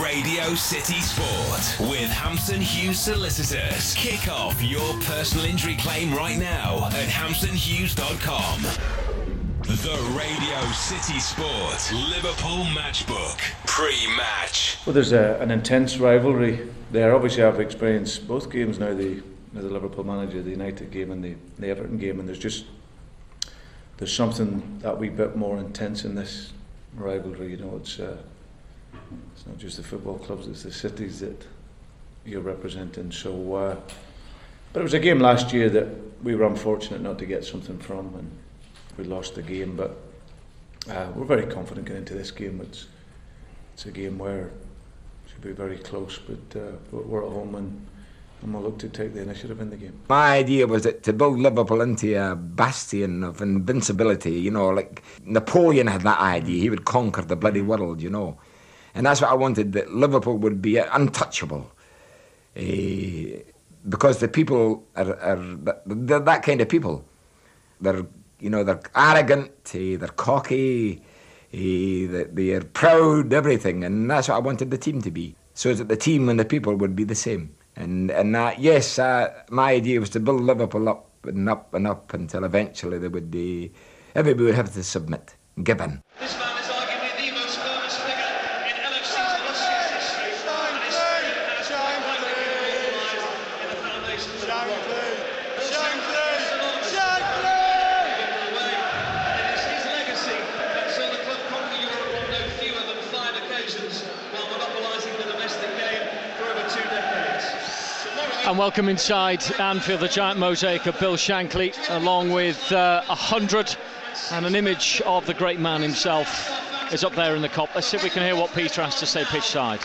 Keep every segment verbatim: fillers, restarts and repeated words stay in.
Radio City Sport with Hampton Hughes Solicitors. Kick off your personal injury claim right now at hampton hughes dot com. The Radio City Sport Liverpool Matchbook pre-match. Well, there's a, an intense rivalry there. Obviously, I've experienced both games now, the, the Liverpool manager, the United game and the, the Everton game, and there's just there's something that wee bit more intense in this rivalry. You know, it's uh, it's not just the football clubs, it's the cities that you're representing. So, uh, but it was a game last year that we were unfortunate not to get something from, and we lost the game, but uh, we're very confident going into this game. It's it's a game where it should be very close, but uh, we're at home and, and we'll look to take the initiative in the game. My idea was that to build Liverpool into a bastion of invincibility, you know, like Napoleon had that idea, he would conquer the bloody world, you know. And that's what I wanted, that Liverpool would be untouchable. Uh, because the people are, are they're that kind of people. They're You know, they're arrogant, uh, they're cocky, uh, they're proud, everything, and that's what I wanted the team to be. So that the team and the people would be the same. And and uh, yes, uh, my idea was to build Liverpool up and up and up until eventually they would, uh, everybody would have to submit, give in. This man is arguably the most famous figure in L F C's illustrious history, and his spirit has been widely recognised in the foundations of the world. And welcome inside Anfield, the giant mosaic of Bill Shankly, along with uh, a hundred, and an image of the great man himself is up there in the Kop. Let's see if we can hear what Peter has to say pitch side.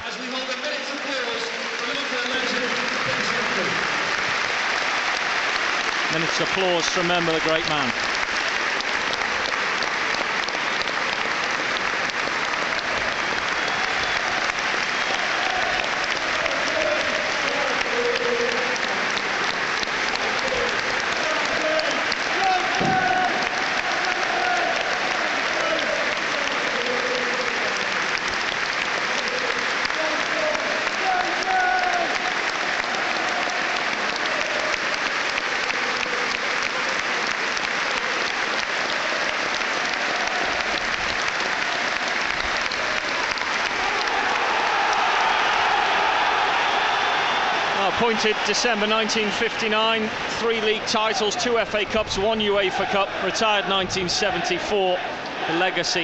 Minutes of applause to remember the great man. Appointed December nineteen fifty-nine, three league titles, two F A Cups, one UEFA Cup, retired nineteen seventy-four. The legacy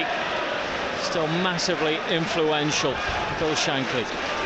still massively influential. Bill Shankly.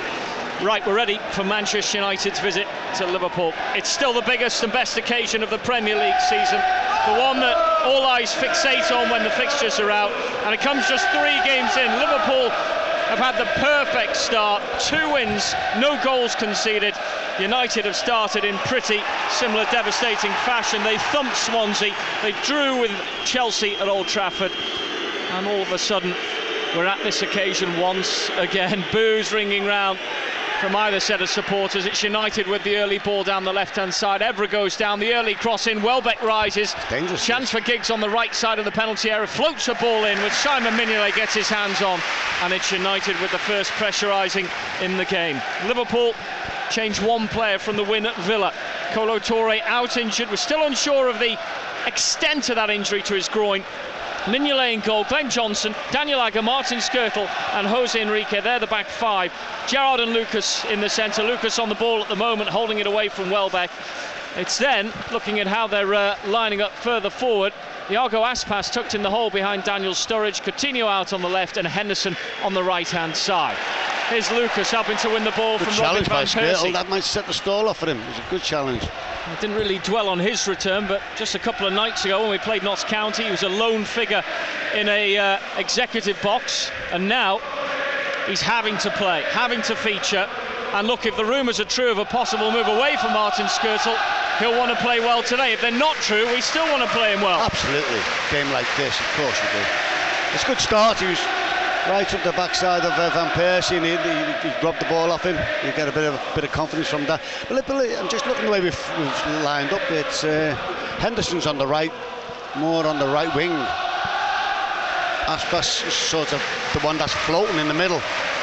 Right, we're ready for Manchester United's visit to Liverpool. It's still the biggest and best occasion of the Premier League season, the one that all eyes fixate on when the fixtures are out, and it comes just three games in. Liverpool have had the perfect start, two wins, no goals conceded. United have started in pretty similar devastating fashion. They thumped Swansea, they drew with Chelsea at Old Trafford, and all of a sudden we're at this occasion once again. Boos ringing round from either set of supporters. It's United with the early ball down the left-hand side. Evra goes down, the early cross in, Welbeck rises. Dangerous. Chance for Giggs on the right side of the penalty area, floats a ball in, which Simon Mignolet gets his hands on, and it's United with the first pressurising in the game. Liverpool changed one player from the win at Villa. Kolo Touré out injured. We're still unsure of the extent of that injury to his groin. Mignolet in goal, Glenn Johnson, Daniel Agger, Martin Skirtle and Jose Enrique, they're the back five. Gerrard and Lucas in the centre. Lucas on the ball at the moment, holding it away from Welbeck. It's then, looking at how they're uh, lining up further forward, Iago Aspas tucked in the hole behind Daniel Sturridge, Coutinho out on the left and Henderson on the right-hand side. Here's Lucas helping to win the ball good from Robin van Persie. That might set the stall off for him. It was a good challenge. I didn't really dwell on his return, but just a couple of nights ago when we played Notts County, he was a lone figure in a uh, executive box, and now he's having to play, having to feature. And look, if the rumours are true of a possible move away from Martin Skirtle, he'll want to play well today. If they're not true, we still want to play him well. Absolutely. Game like this, of course we do. It's a good start. He was right up the backside of uh, Van Persie, and he, he, he robbed the ball off him. You get a bit of a bit of confidence from that. But I'm just looking the way we've, we've lined up. It's uh, Henderson's on the right, Moore on the right wing. Aspas is sort of the one that's floating in the middle.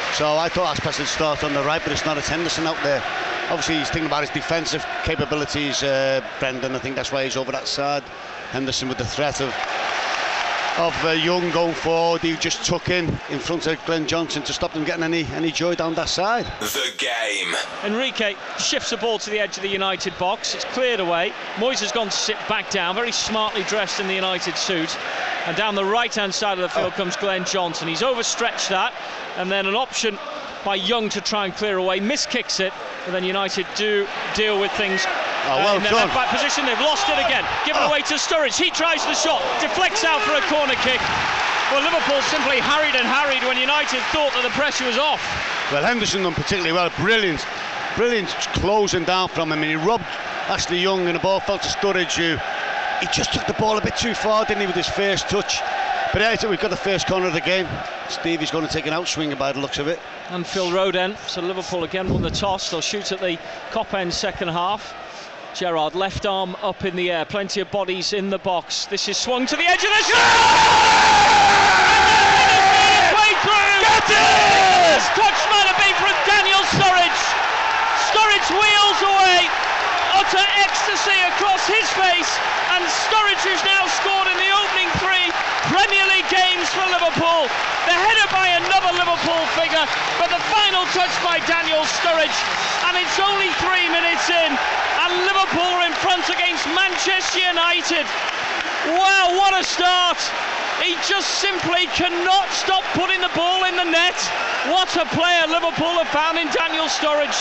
So I thought Aspas would start on the right, but it's not. It's Henderson out there. Obviously, he's thinking about his defensive capabilities, uh, Brendan. I think that's why he's over that side. Henderson with the threat of of uh, Young going forward. He just took in in front of Glenn Johnson to stop them getting any any joy down that side. The game. Enrique shifts the ball to the edge of the United box. It's cleared away. Moyes has gone to sit back down, very smartly dressed in the United suit. And down the right-hand side of the field oh. comes Glenn Johnson. He's overstretched that, and then an option by Young to try and clear away. Miskicks it, and then United do deal with things. Oh, well uh, in done. their back position. They've lost it again. Given oh. away to Sturridge. He tries the shot, deflects out for a corner kick. Well, Liverpool simply harried and harried when United thought that the pressure was off. Well, Henderson done particularly well. Brilliant, brilliant closing down from him, and he robbed Ashley Young, and the ball fell to Sturridge, who he just took the ball a bit too far, didn't he, with his first touch. But I think we've got the first corner of the game. Stevie's going to take an outswinger by the looks of it. And Phil Roden. So Liverpool again won the toss. They'll shoot at the Kop end second half. Gerrard left arm up in the air. Plenty of bodies in the box. This is swung to the edge of the shot. Way through. Get it! This touch might have been from Daniel Sturridge. Sturridge wheels away. Utter ecstasy across his face, and Sturridge, who's now scored in the opening three Premier League games for Liverpool. The header by another Liverpool figure, but the final touch by Daniel Sturridge, and it's only three minutes in, and Liverpool are in front against Manchester United. Wow, what a start! He just simply cannot stop putting the ball in the net. What a player Liverpool have found in Daniel Sturridge.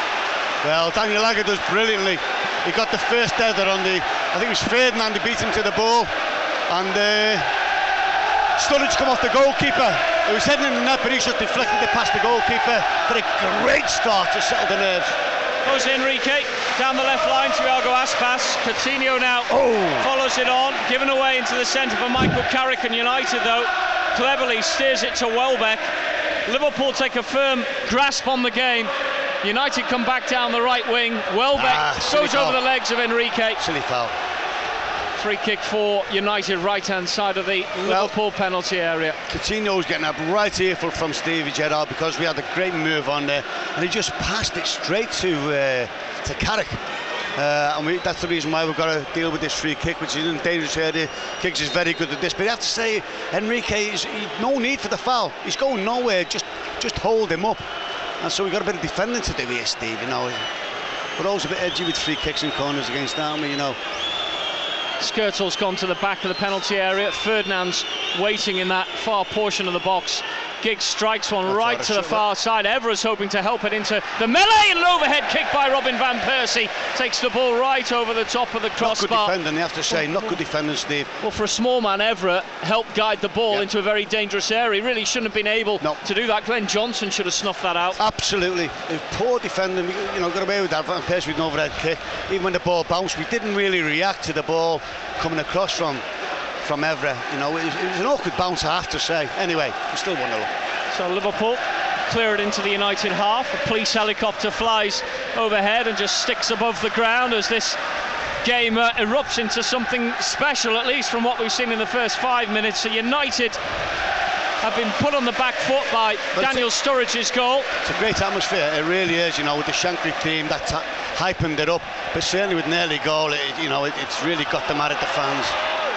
Well, Daniel Agger does brilliantly. He got the first header on the, I think it was Ferdinand who beat him to the ball, and uh, Sturridge come off the goalkeeper. It was heading in the net, but he's just deflected it past the goalkeeper. But a great start to settle the nerves. Jose Enrique down the left line to Iago Aspas. Coutinho now oh. follows it on, given away into the centre for Michael Carrick, and United though cleverly steers it to Welbeck. Liverpool take a firm grasp on the game. United come back down the right wing. Welbeck ah, goes over the legs of Enrique. Silly foul. Free kick for United, right-hand side of the well, Liverpool penalty area. Coutinho's getting a right earful from Stevie Gerrard because we had a great move on there, and he just passed it straight to uh, to Carrick. Uh, and we, that's the reason why we've got to deal with this free kick, which is in dangerous area. Kicks is very good at this, but you have to say, Enrique, is no need for the foul. He's going nowhere. Just, just hold him up. And so we've got a bit of defending to do here, Steve, you know. We're always a bit edgy with free kicks and corners against Army, you know. Skirtle's gone to the back of the penalty area. Ferdinand's waiting in that far portion of the box. Giggs strikes one That's right to the far it. side. Evra's hoping to help it into the melee, and an overhead kick by Robin van Persie takes the ball right over the top of the crossbar. Not good defending, you have to say. Not good defending, Steve. Well, for a small man, Evra helped guide the ball yep. into a very dangerous area. He really shouldn't have been able no. to do that. Glenn Johnson should have snuffed that out. Absolutely. Poor defending. You know, got away with that. Van Persie with an overhead kick. Even when the ball bounced, we didn't really react to the ball coming across from from Evra. You know, it was, it was an awkward bounce, I have to say. Anyway, we still won the look. So Liverpool clear it into the United half. A police helicopter flies overhead and just sticks above the ground as this game uh, erupts into something special, at least from what we've seen in the first five minutes. So United have been put on the back foot by but Daniel Sturridge's goal. It's a great atmosphere, it really is, you know, with the Shankly team, that's hyping it up. But certainly with an early goal, it, you know, it, it's really got them out of the fans.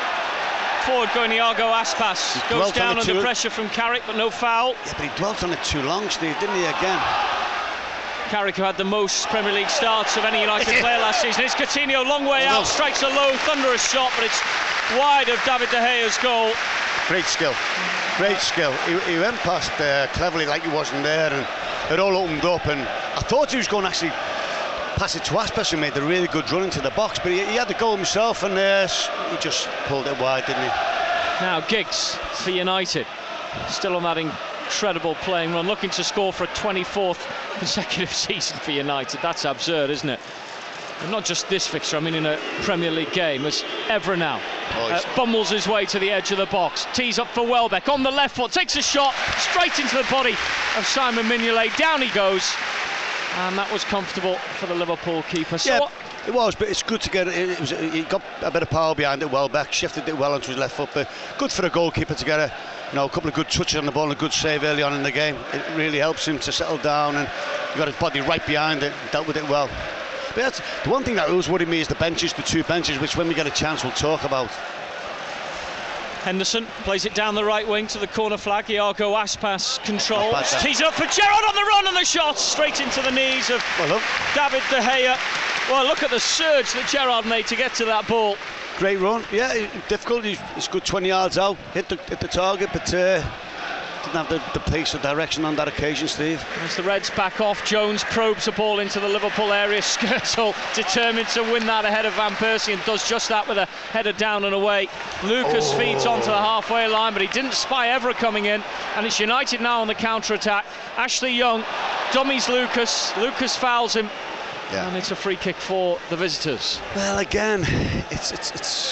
Forward going Iago Aspas goes down under pressure from Carrick, but no foul. Yeah, but he dwelt on it too long, Steve, didn't he, again? Carrick, who had the most Premier League starts of any United player last season. It's Coutinho, long way out, strikes a low, thunderous shot, but it's wide of David De Gea's goal. Great skill, great skill. He, he went past uh, cleverly like he wasn't there, and it all opened up, and I thought he was going to actually pass it to Aspas, who made a really good run into the box, but he, he had the goal himself, and uh, he just pulled it wide, didn't he? Now Giggs for United, still on that incredible playing run, looking to score for a twenty-fourth consecutive season for United. That's absurd, isn't it? And not just this fixture, I mean in a Premier League game, as Evra now oh, uh, bumbles his way to the edge of the box, tees up for Welbeck, on the left foot, takes a shot straight into the body of Simon Mignolet, down he goes. And that was comfortable for the Liverpool keeper. So yeah, what? It was, but it's good to get it. It was. He got a bit of power behind it. Welbeck shifted it well onto his left foot, but good for a goalkeeper to get a, you know, a couple of good touches on the ball and a good save early on in the game. It really helps him to settle down, and he got his body right behind it. Dealt with it well. But that's the one thing that always worried me is the benches, the two benches, which when we get a chance we'll talk about. Henderson plays it down the right wing to the corner flag. Iago Aspas controls. Aspas, Tees it up for Gerrard on the run, and the shot straight into the knees of Well, look. David De Gea. Well, look at the surge that Gerrard made to get to that ball. Great run. Yeah, it- difficult. He's, he's good twenty yards out. Hit the, hit the target, but uh, didn't have the, the pace or direction on that occasion, Steve. As the Reds back off, Jones probes a ball into the Liverpool area. Skirtle determined to win that ahead of Van Persie, and does just that with a header down and away. Lucas Oh. feeds onto the halfway line, but he didn't spy Evra coming in, and it's United now on the counter-attack. Ashley Young dummies Lucas. Lucas fouls him, and it's a free kick for the visitors. Well, again, it's it's it's.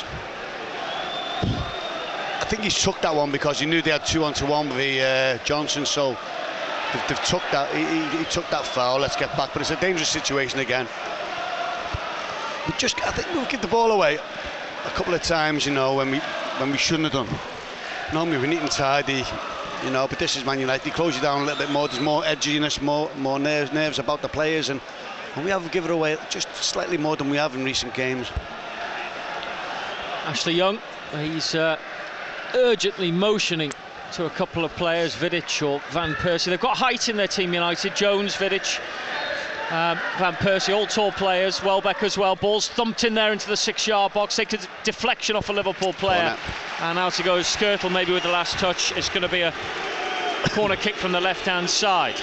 I think he's took that one because he knew they had two on to one with the, uh, Johnson, so they've, they've took that. He, he, he took that foul. Let's get back, but it's a dangerous situation again. We just, I think we'll give the ball away a couple of times, you know, when we when we shouldn't have done. Normally we're neat and tidy, you know, but this is Man United. They close you down a little bit more. There's more edginess, more more nerves, nerves about the players, and, and we have given away just slightly more than we have in recent games. Ashley Young, he's uh, urgently motioning to a couple of players, Vidic or Van Persie. They've got height in their team, United. Jones, Vidic, um, Van Persie, all tall players. Welbeck as well. Ball's thumped in there into the six-yard box. Takes a deflection off a Liverpool player. And out it goes Skirtle, maybe with the last touch. It's going to be a corner kick from the left-hand side.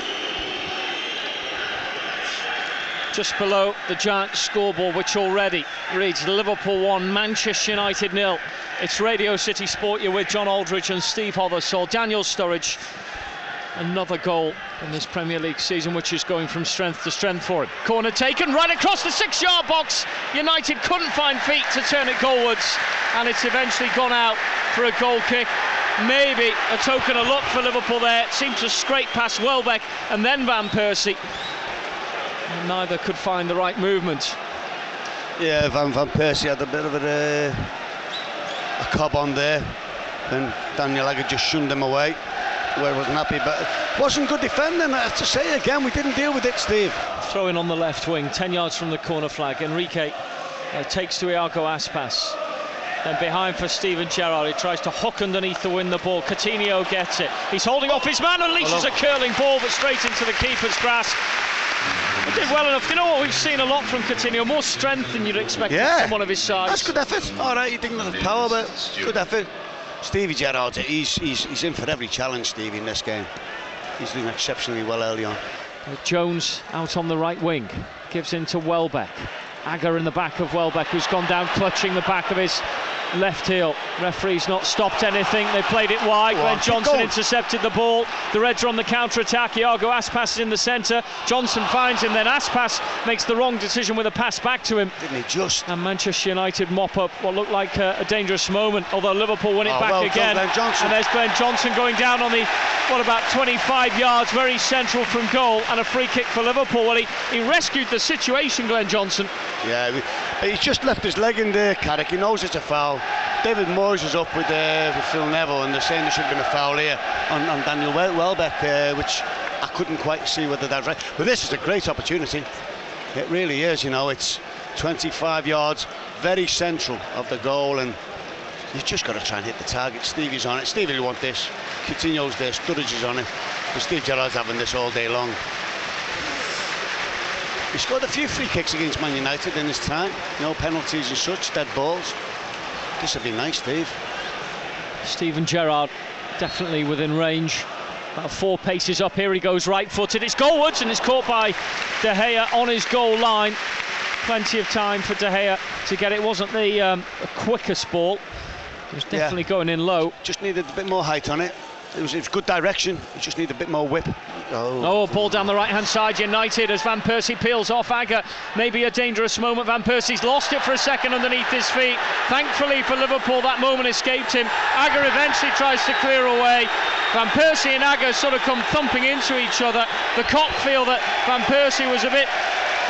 Just below the giant scoreboard, which already reads Liverpool one, Manchester United nil. It's Radio City Sport. You're with John Aldridge and Steve Hothersall. Daniel Sturridge, another goal in this Premier League season, which is going from strength to strength for him. Corner taken right across the six-yard box. United couldn't find feet to turn it goalwards, and it's eventually gone out for a goal kick. Maybe a token of luck for Liverpool there. It seemed to scrape past Welbeck and then Van Persie. And neither could find the right movement. Yeah, Van Van Persie had a bit of a, uh, a cob on there, and Daniel Agger just shunned him away, where he wasn't happy, but it wasn't good defending. I have to say again, we didn't deal with it, Steve. Throw in on the left wing, ten yards from the corner flag. Enrique uh, takes to Iago Aspas. Then behind for Steven Gerrard, he tries to hook underneath to win the ball. Coutinho gets it. He's holding off his man, unleashes a curling ball, but straight into the keeper's grasp. He did well enough. You know what, we've seen a lot from Coutinho, more strength than you'd expect Yeah. from someone of his size. That's good effort. All right, you didn't have the power, but good effort. Stevie Gerrard, he's, he's, he's in for every challenge, Stevie, in this game. He's doing exceptionally well early on. Uh, Jones out on the right wing, gives in to Welbeck. Agger in the back of Welbeck, who's gone down clutching the back of his left heel. Referee's not stopped anything. They played it wide. Glenn Johnson intercepted the ball. The Reds are on the counter-attack. Iago Aspas is in the centre. Johnson finds him, then Aspas makes the wrong decision with a pass back to him. Didn't he just? And Manchester United mop up what looked like a, a dangerous moment, although Liverpool win it Oh, back well done, again. Glenn Johnson. And there's Glenn Johnson going down on the, what, about twenty-five yards, very central from goal, and a free kick for Liverpool. Well, he, he rescued the situation, Glenn Johnson. Yeah, we, he's just left his leg in there, Carrick. He knows it's a foul. David Moyes is up with, uh, with Phil Neville, and they're saying there should have been a foul here on, on Daniel Wel- Welbeck, uh, which I couldn't quite see whether that's right. But this is a great opportunity. It really is, you know. It's twenty-five yards, very central of the goal, and you've just got to try and hit the target. Stevie's on it. Stevie will want this. Coutinho's there. Sturridge is on it. But Steve Gerrard's having this all day long. He scored a few free kicks against Man United in his time. No penalties and such, dead balls. This would be nice, Steve. Steven Gerrard definitely within range. About four paces up. Here he goes right-footed. It's goalwards, and it's caught by De Gea on his goal line. Plenty of time for De Gea to get it. It wasn't the um, quickest ball. It was definitely yeah. going in low. Just needed a bit more height on it. It was, it was good direction. You just need a bit more whip. Oh, oh ball down the right-hand side. United as Van Persie peels off Agger. Maybe a dangerous moment. Van Persie's lost it for a second underneath his feet. Thankfully for Liverpool, that moment escaped him. Agger eventually tries to clear away. Van Persie and Agger sort of come thumping into each other. The Kop feel that Van Persie was a bit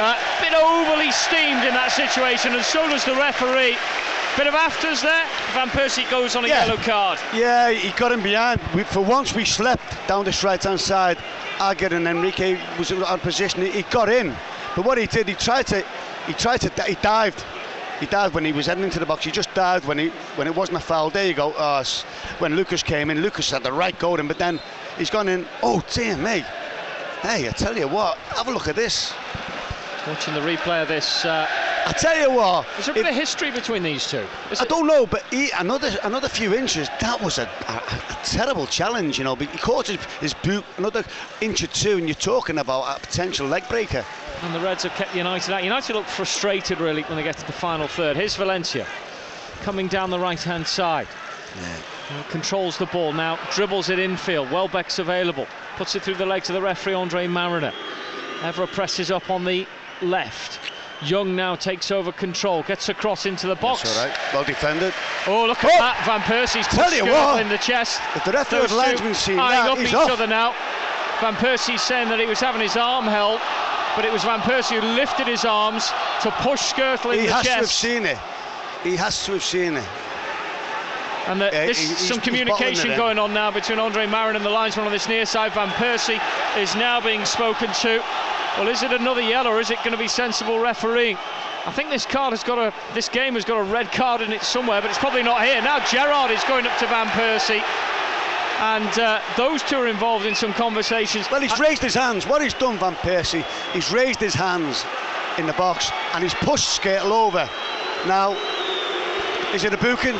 Uh, bit overly steamed in that situation, and so does the referee. Bit of afters there. Van Persie goes on a Yeah. yellow card. Yeah, he got him behind. We, for once we slept down this right-hand side. Agger and Enrique was out of position. He, he got in, but what he did, he tried to, he tried to, he dived. He dived when he was heading into the box. He just dived when he, when it wasn't a foul. There you go. Uh, when Lucas came in, Lucas had the right go to him, but then he's gone in. Oh dear me! Hey, I tell you what, have a look at this. Watching the replay of this, uh, I tell you what. is there a bit of history between these two? Is I it? don't know, but he, another another few inches. That was a, a, a terrible challenge, you know. He caught his, his boot another inch or two, and you're talking about a potential leg breaker. And the Reds have kept United out. United look frustrated really when they get to the final third. Here's Valencia coming down the right-hand side. Yeah. Uh, controls the ball now, dribbles it infield. Welbeck's available, puts it through the legs of the referee Andre Mariner. Evra presses up on the left. Young now takes over control, gets across into the box. That's all right. Well defended. Oh, look at Oh! that! Van Persie's Tell pushed you Skirtle what, in the chest. If the referee Those of two linesman seen eyeing that, up he's each off. other now. Van Persie saying that he was having his arm held, but it was Van Persie who lifted his arms to push Skirtle in He the has chest. to have seen it. He has to have seen it. And the, Yeah, there's he- he's- some he's communication bottling it in. going on now between Andre Marin and the linesman on this near side. Van Persie is now being spoken to. Well, is it another yellow, or is it going to be sensible refereeing? I think this card has got a, this game has got a red card in it somewhere, but it's probably not here. Now Gerrard is going up to Van Persie, and uh, those two are involved in some conversations. Well, he's I- raised his hands. What he's done, Van Persie, he's raised his hands in the box and he's pushed Skirtle over. Now, is it a booking?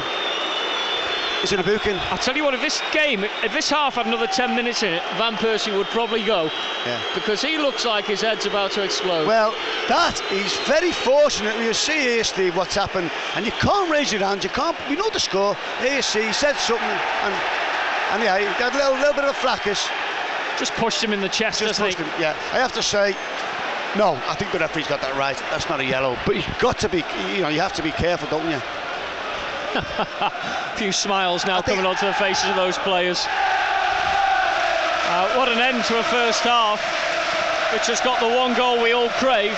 Is it a booking? I'll tell you what, if this game, if this half had another ten minutes in it, Van Persie would probably go, Yeah. because he looks like his head's about to explode. Well, that he's very fortunate. You see here, Steve, what's happened, and you can't raise your hands. You can't. We know the score. Here, you see, he said something, and and yeah, he got a little, little bit of a fracas. Just pushed him in the chest, Just doesn't he? pushed him. Yeah, I have to say, no, I think the referee's got that right. That's not a yellow, but you've got to be. You know, you have to be careful, don't you? A few smiles now I think- coming onto the faces of those players. Uh, what an end to a first half, which has got the one goal we all craved.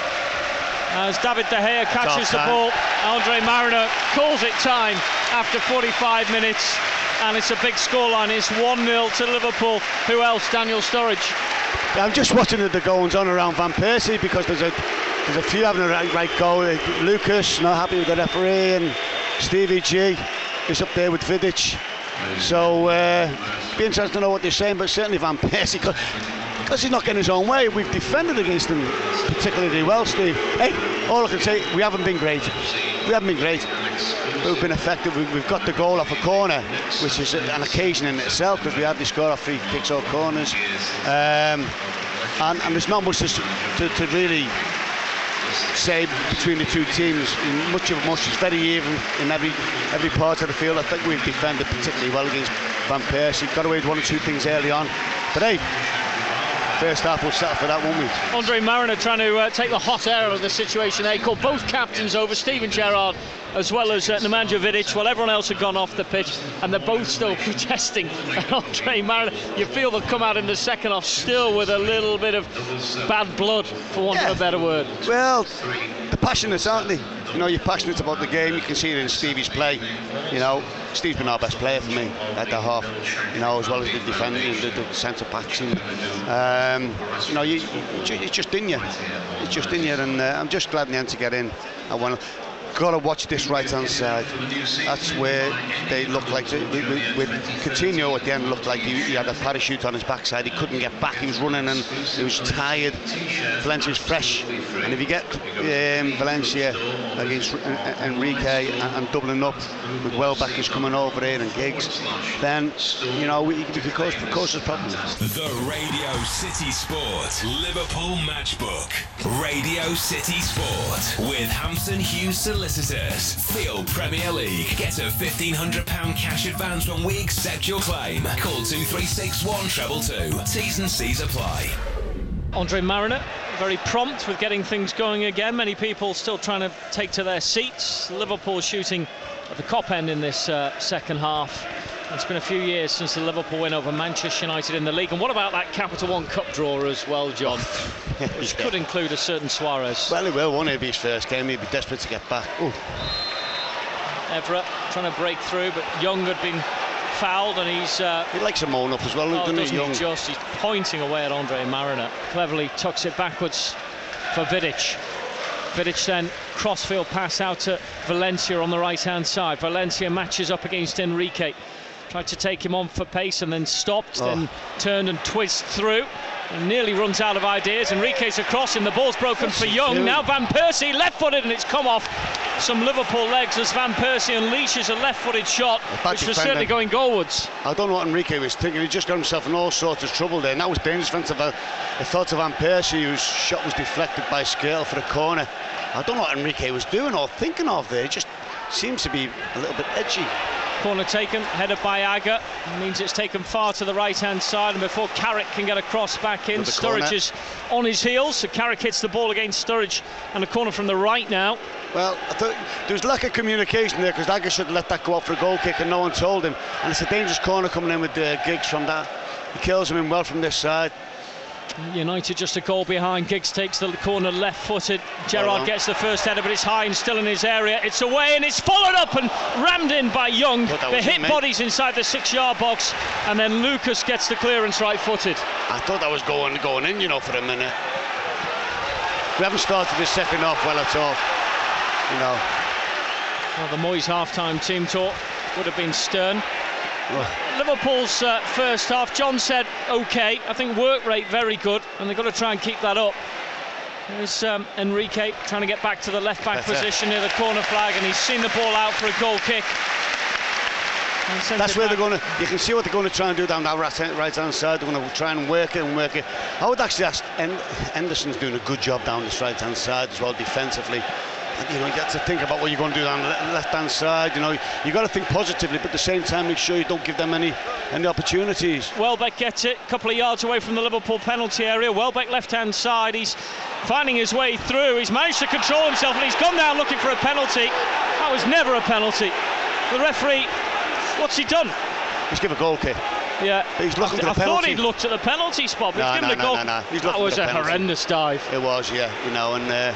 As David De Gea catches the time. ball, Andre Mariner calls it time after forty-five minutes, and it's a big scoreline. It's one nil to Liverpool. Who else? Daniel Sturridge. I'm just watching the goings on around Van Persie, because there's a there's a few having a right, right goal. Lucas not happy with the referee, and Stevie G is up there with Vidic. So uh, be interesting to know what they're saying, but certainly Van Persie, because he's not getting his own way. We've defended against him particularly well, Steve. Hey, all I can say, we haven't been great. We haven't been great. We've been effective. We've, we've got the goal off a corner, which is an occasion in itself, because we had to score off free kicks or corners. Um, and, and there's not much to, to, to really say between the two teams. Much of much is very even in every every part of the field. I think we've defended particularly well against Van Persie. Got away with one or two things early on, but hey, first half we'll settle for that, won't we? Andre Mariner trying to uh, take the hot air out of the situation. They called both captains over, Steven Gerrard as well as uh, Nemanja Vidic, while everyone else had gone off the pitch, and they're both still protesting Andre Mariner. You feel they'll come out in the second half still with a little bit of bad blood, for want Yeah. of a better word. Well, they're passionate, aren't they? You know, you're passionate about the game. You can see it in Stevie's play. You know, Steve's been our best player for me at the half. You know, as well as the defending, the, the centre backs. And, um, you know, you, you, it's just in you. It's just in you, and uh, I'm just glad in the end to get in. I want to. Got to watch this right-hand side. That's where they look like. With, with, with Coutinho at the end, looked like he, he had a parachute on his backside. He couldn't get back. He was running and he was tired. Valencia was fresh, and if you get um, Valencia against Enrique and, and doubling up with Welbeck is coming over here and Giggs, then you know we, we could cause, cause us problems. The Radio City Sport Liverpool Matchbook. Radio City Sport with Hampton Hughes Solicitors. Feel Premier League. Get a fifteen hundred pounds cash advance when we accept your claim. Call two three six one two two. T's and C's apply. Andre Mariner, very prompt with getting things going again. Many people still trying to take to their seats. Liverpool shooting at the cop end in this uh, second half. It's been a few years since the Liverpool win over Manchester United in the league. And what about that Capital One Cup draw as well, John? Which yeah. could include a certain Suarez. Well, he will, won't he? It'll be his first game. He'll be desperate to get back. Ooh. Everett trying to break through, but Young had been fouled, and he's... Uh, he likes to moan up as well, oh, doesn't he, doesn't Young? he just? He's pointing away at Andre Mariner. Cleverly tucks it backwards for Vidic. Vidic then crossfield pass out to Valencia on the right-hand side. Valencia matches up against Enrique. Tried to take him on for pace and then stopped, oh. then turned and twizzed through. And nearly runs out of ideas. Enrique's across him, the ball's broken What's for Young. Doing? Now Van Persie, left-footed, and it's come off some Liverpool legs as Van Persie unleashes a left-footed shot, which was certainly going goalwards. I don't know what Enrique was thinking. He just got himself in all sorts of trouble there, and that was dangerous. I thought of Van Persie, whose shot was deflected by Skirtle for a corner. I don't know what Enrique was doing or thinking of there. It just seems to be a little bit edgy. Corner taken, headed by Agger. Means it's taken far to the right-hand side, and before Carrick can get a cross back in, Sturridge is on his heels, so Carrick hits the ball against Sturridge, and a corner from the right now. Well, I thought there was lack of communication there, because Agger should have let that go out for a goal kick, and no one told him. And it's a dangerous corner coming in with uh, Giggs from that. He kills him in well from this side. United just a goal behind. Giggs takes the corner left-footed. Gerrard gets the first header, but it's high and still in his area. It's away and it's followed up and rammed in by Young. The hit bodies inside the six-yard box, and then Lucas gets the clearance right-footed. I thought that was going going in, you know, for a minute. We haven't started the second half well at all, you know. Well, the Moyes half-time team talk would have been stern. Liverpool's uh, first half, John said okay. I think work rate very good, and they've got to try and keep that up. There's um, Enrique trying to get back to the left back That's position it. near the corner flag, and he's seen the ball out for a goal kick. That's where back. they're going to. You can see what they're going to try and do down that right hand side. They're going to try and work it and work it. I would actually ask. Henderson's doing a good job down this right hand side as well defensively. You know, you have to think about what you're going to do on the left-hand side. You know, you got to think positively, but at the same time, make sure you don't give them any any opportunities. Welbeck gets it, a couple of yards away from the Liverpool penalty area. Welbeck left-hand side. He's finding his way through. He's managed to control himself, and he's gone down looking for a penalty. That was never a penalty. The referee, what's he done? He's given a goal kick. Yeah, he's looking I, for the I penalty. thought he'd looked at the penalty spot, but no, he's given no, a goal. No, no, no. He's that was a penalty. horrendous dive. It was, yeah, you know, and. Uh,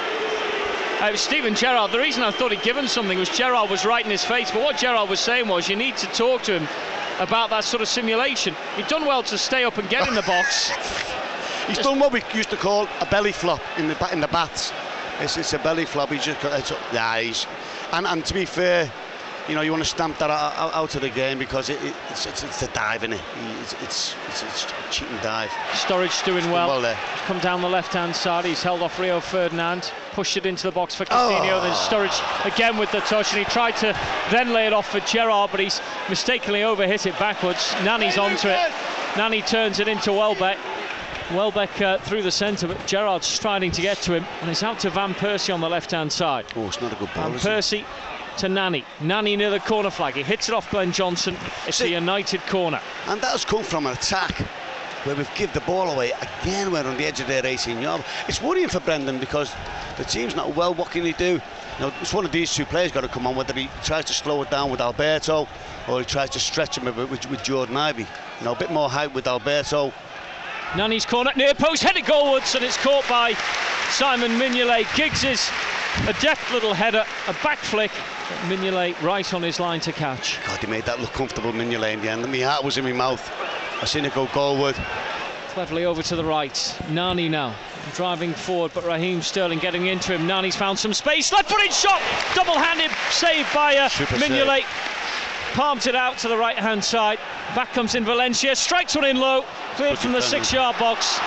Uh, it was Steven Gerrard. The reason I thought he'd given something was Gerrard was right in his face, but what Gerrard was saying was you need to talk to him about that sort of simulation. He'd done well to stay up and get in the box. He's Just done what we used to call a belly flop in the in the baths. It's, it's a belly flop. He's just got it's, yeah, he's, and and to be fair, you know, you want to stamp that out, out of the game because it, it, it's, it's it's a dive, isn't it? It's it's, it's, it's a cheating dive. Sturridge doing He's well. well there. He's come down the left-hand side. He's held off Rio Ferdinand, pushed it into the box for Coutinho. Oh. Then Sturridge again with the touch, and he tried to then lay it off for Gerrard, but he's mistakenly overhit it backwards. Nani's onto it. Nani turns it into Welbeck. Welbeck uh, through the centre, but Gerrard's striding to get to him, and it's out to Van Persie on the left-hand side. Oh, it's not a good ball. Van Persie to Nani. Nani near the corner flag. He hits it off Glenn Johnson. It's a United corner. And that has come from an attack where we've given the ball away. Again, we're on the edge of their eighteen yard. It's worrying for Brendan because the team's not well. What can he do? You know, it's one of these two players got to come on, whether he tries to slow it down with Alberto or he tries to stretch him with, with, with Jordan Ivey. You know, a bit more height with Alberto. Nani's corner, near post, headed goalwards, and it's caught by Simon Mignolet. Giggs is a deft little header, a back flick. Mignolet right on his line to catch. God, he made that look comfortable, Mignolet, in the end. My heart was in my mouth. I seen it go goalward. Cleverly over to the right. Nani now driving forward, but Raheem Sterling getting into him. Nani's found some space. Left-footed shot, double-handed save by uh, Mignolet. Palms it out to the right-hand side. Back comes in Valencia, strikes one in low, cleared from the six-yard box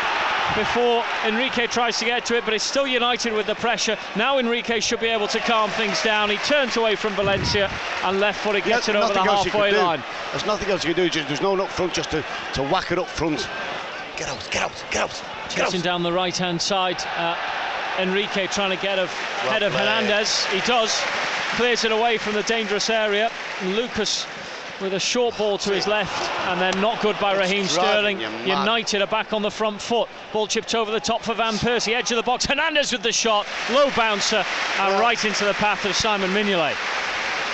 before Enrique tries to get to it, but it's still United with the pressure. Now Enrique should be able to calm things down. He turns away from Valencia and left-footed gets it over the halfway line. There's nothing else you can do. Just, there's no one up front just to, to whack it up front. Get out, get out, get out. Get Getting out. down the right-hand side. Uh, Enrique trying to get ahead of Hernandez. He does. Clears it away from the dangerous area. And Lucas with a short ball to his left, and then not good by Raheem Sterling. United are back on the front foot. Ball chipped over the top for Van Persie, edge of the box. Hernandez with the shot, low bouncer, and right into the path of Simon Mignolet.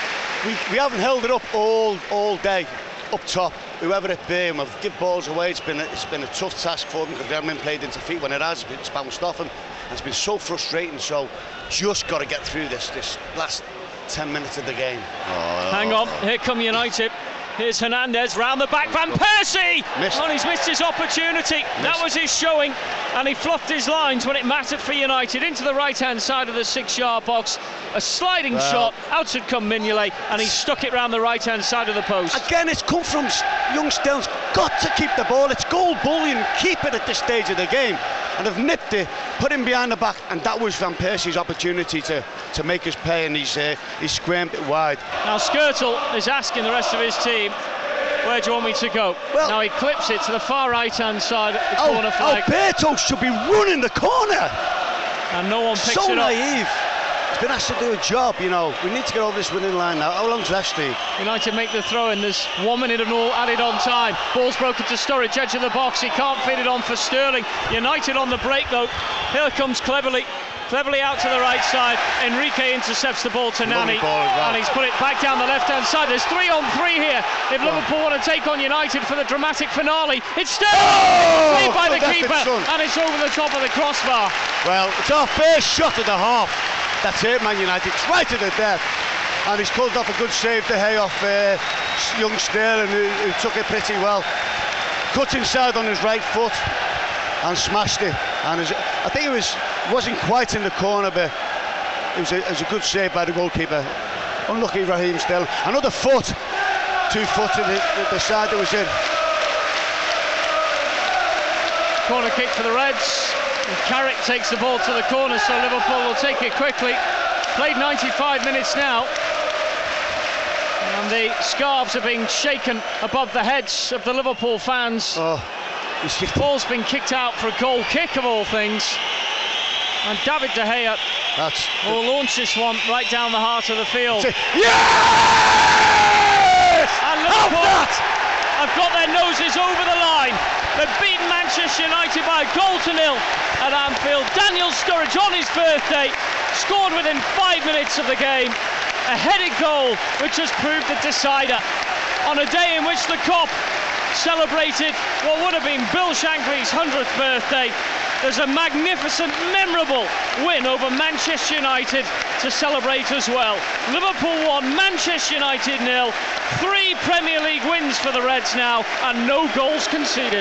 we, we haven't held it up all all day, up top, whoever it be, and we've give balls away. It's been a, it's been a tough task for them because they haven't been played into feet. When it has, it's bounced off them, and it's been so frustrating. So just got to get through this this last ten minutes of the game. Oh, Hang on, here come United. Here's Hernandez round the back. Van Persie! Missed. Oh, he's missed his opportunity. Missed. That was his showing, and he fluffed his lines when it mattered for United. Into the right-hand side of the six-yard box. A sliding well. shot. Out had come Mignolet, and he stuck it round the right-hand side of the post. Again, it's come from young Stell's got to keep the ball. It's goal bullion. Keep it at this stage of the game. And they've nipped it, put him behind the back, and that was Van Persie's opportunity to, to make us pay, and he's uh, he's scrammed it wide. Now Skrtel is asking the rest of his team, where do you want me to go? Well, now he clips it to the far right-hand side of the oh, corner flag. Alberto should be running the corner. And no one picks so it up. So naive. He's been asked to do a job, you know. We need to get over this winning line now. How long's left, Steve? United make the throw in. There's one minute and all added on time. Ball's broken to Sturridge, edge of the box. He can't feed it on for Sterling. United on the break, though. Here comes Cleverly. Cleverly out to the right side. Enrique intercepts the ball to Nani, and he's put it back down the left-hand side. There's three on three here. If Liverpool want to take on United for the dramatic finale, it's Sterling! Oh, saved by the keeper, son. and it's over the top of the crossbar. Well, it's our first shot of the half. That's it, Man United. It's right to the death. And he's pulled off a good save to hay off uh, young Sterling, who, who took it pretty well. Cut inside on his right foot and smashed it. And his, I think it was wasn't quite in the corner, but it was a, it was a good save by the goalkeeper. Unlucky Raheem Sterling. Another foot, two foot to the, the, the side that was in. Corner kick for the Reds. And Carrick takes the ball to the corner, so Liverpool will take it quickly. Played ninety-five minutes now. And the scarves are being shaken above the heads of the Liverpool fans. Oh, the ball's been kicked out for a goal kick of all things. And David De Gea That's will launch this one right down the heart of the field. Yes! And Liverpool have got their noses over the line. They've beaten Manchester United by a goal to nil at Anfield. Daniel Sturridge on his birthday scored within five minutes of the game. A headed goal which has proved the decider. On a day in which the Kop celebrated what would have been Bill Shankly's hundredth birthday, there's a magnificent, memorable win over Manchester United to celebrate as well. Liverpool one, Manchester United nil. Three Premier League wins for the Reds now, and no goals conceded.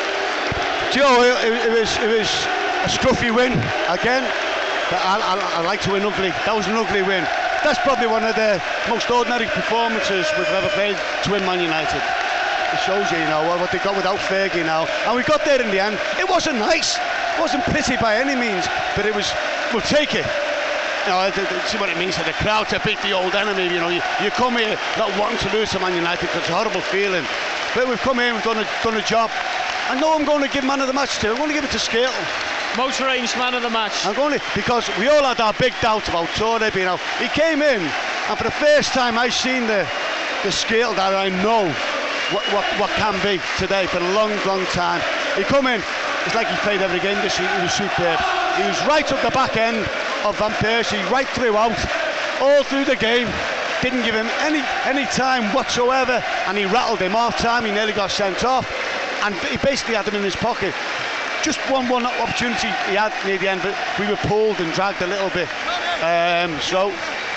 Joe, it, it was it was a scruffy win again. I, I, I like to win ugly. That was an ugly win. That's probably one of the most ordinary performances we've ever played to win Man United. It shows you, you know, what they got without Fergie now. And we got there in the end. It wasn't nice. It wasn't pretty by any means, but it was, we'll take it. You know, see what it means to the crowd to beat the old enemy. You know, you, you come here not wanting to lose to Man United because it's a horrible feeling. But we've come here, we've done a, done a job. I know I'm going to give man of the match to. I'm going to give it to Skrtel. Most arranged man of the match. I'm going to, because we all had our big doubt about Toure being out. He came in, and for the first time I've seen the, the Skrtel that I know what, what, what can be today for a long, long time. He come in, it's like he played every game this week. He was superb. He was right up the back end of Van Persie, right throughout, all through the game. Didn't give him any any time whatsoever, and he rattled him half time. He nearly got sent off, and he basically had him in his pocket. Just one one opportunity he had near the end, but we were pulled and dragged a little bit. Um, so,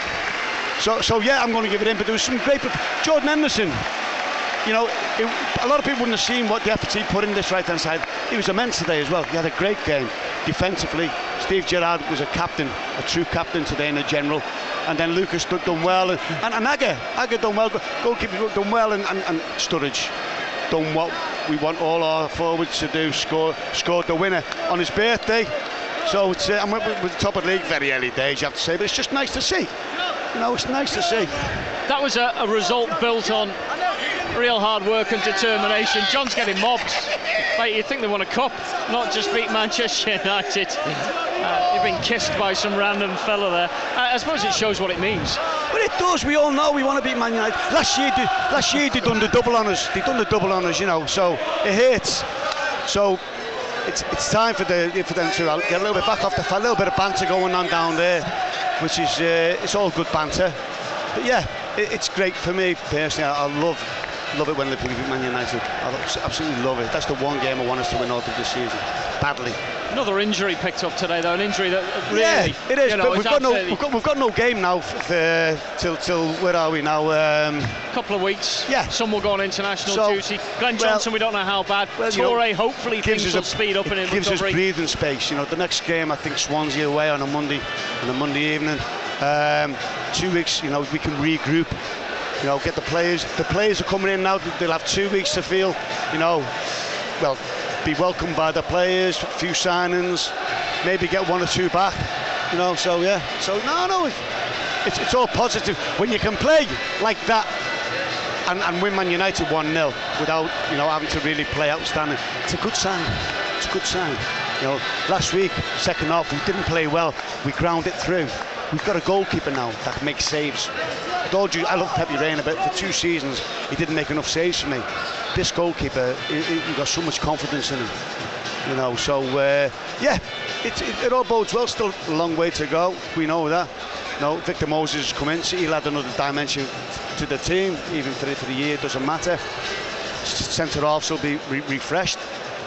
so, so yeah, I'm going to give it in. But there was some great. Jordan Henderson. You know, it, a lot of people wouldn't have seen what the efforts he put in this right-hand side. He was immense today as well. He had a great game defensively. Steve Gerrard was a captain, a true captain today in a general. And then Lucas done well, and, and, and Agger, Agger done well, goalkeeper done well, and, and, and Sturridge done what we want all our forwards to do, score, scored the winner on his birthday. So it's, uh, and we're, we're the top of the league, very early days, you have to say, but it's just nice to see. You know, it's nice to see. That was a, a result built on real hard work and determination. John's getting mobbed. Like, you'd think they won a cup, not just beat Manchester United. Uh, you've been kissed by some random fella there. Uh, I suppose it shows what it means. But it does. We all know we want to beat Man United. Last year, they, last year they done the double on us. They done the double on us, you know. So it hurts. So it's it's time for the for them to get a little bit back off the a little bit of banter going on down there, which is uh, it's all good banter. But yeah, it, it's great for me personally. I, I love love it when Liverpool beat Man United. I absolutely love it. That's the one game I want us to win out of this season, badly. Another injury picked up today, though. An injury that really, yeah, it is. You know, but we've got no, we've got, we've got no game now for, till till where are we now? Um, a couple of weeks. Yeah. Some will go on international so, duty. Glenn well, Johnson, we don't know how bad. Well, Toure, you know, hopefully things will a, speed up in it his gives recovery. us breathing space. You know, the next game I think Swansea away on a Monday, on a Monday evening. Um, two weeks. You know, we can regroup. You know, get the players. The players are coming in now. They'll have two weeks to feel. You know, well, be welcomed by the players. A few signings. Maybe get one or two back, you know. So yeah, so no, no, it's it's all positive when you can play like that and, and win Man United one nil without, you know, having to really play outstanding. It's a good sign. It's a good sign. You know, last week, second half, we didn't play well. We ground it through. We've got a goalkeeper now that makes saves. I told you, I love Pepe Reina, but for two seasons he didn't make enough saves for me. This goalkeeper, he, he got so much confidence in him. You know, so uh, yeah, it, it, it all bodes well. Still a long way to go. We know that. No, Victor Moses has come in. So he'll add another dimension to the team, even for the, for the year. It doesn't matter. Centre halves will be re refreshed.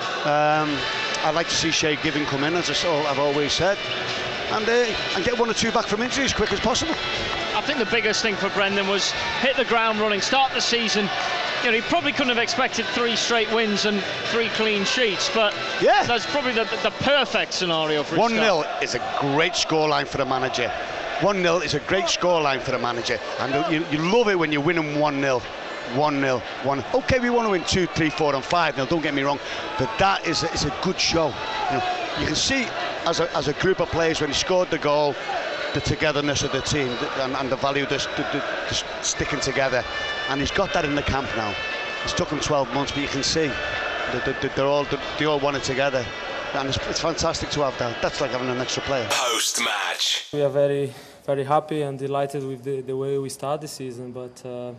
Um, I'd like to see Shay Given come in, as I've always said, and uh, and get one or two back from injury as quick as possible. I think the biggest thing for Brendan was hit the ground running, start the season. You know, he probably couldn't have expected three straight wins and three clean sheets, but yeah, that's probably the, the perfect scenario for one nil is a great scoreline for a manager. one nil is a great scoreline for a manager, and you, you love it when you're winning one nil. one nil, one. Okay, we want to win two, three, four, and five. Now, don't get me wrong, but that is a, is a good show. You know, you can see as a as a group of players when he scored the goal, the togetherness of the team and, and the value of this, the, the, the sticking together, and he's got that in the camp now. It's took him twelve months, but you can see that they, they're all they all want it together, and it's, it's fantastic to have that. That's like having an extra player. Post match, we are very very happy and delighted with the, the way we start the season, but uh,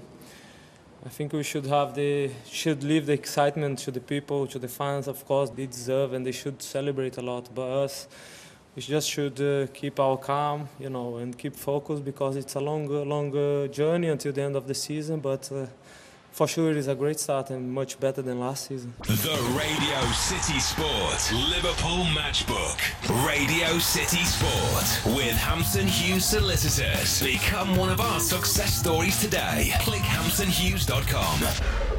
I think we should have the should leave the excitement to the people, to the fans. Of course, they deserve and they should celebrate a lot. But us, we just should uh, keep our calm, you know, and keep focused, because it's a longer, longer journey until the end of the season. But uh, for sure, it is a great start and much better than last season. The Radio City Sport Liverpool Matchbook. Radio City Sport with Hampton Hughes Solicitors. Become one of our success stories today. Click hampton hughes dot com.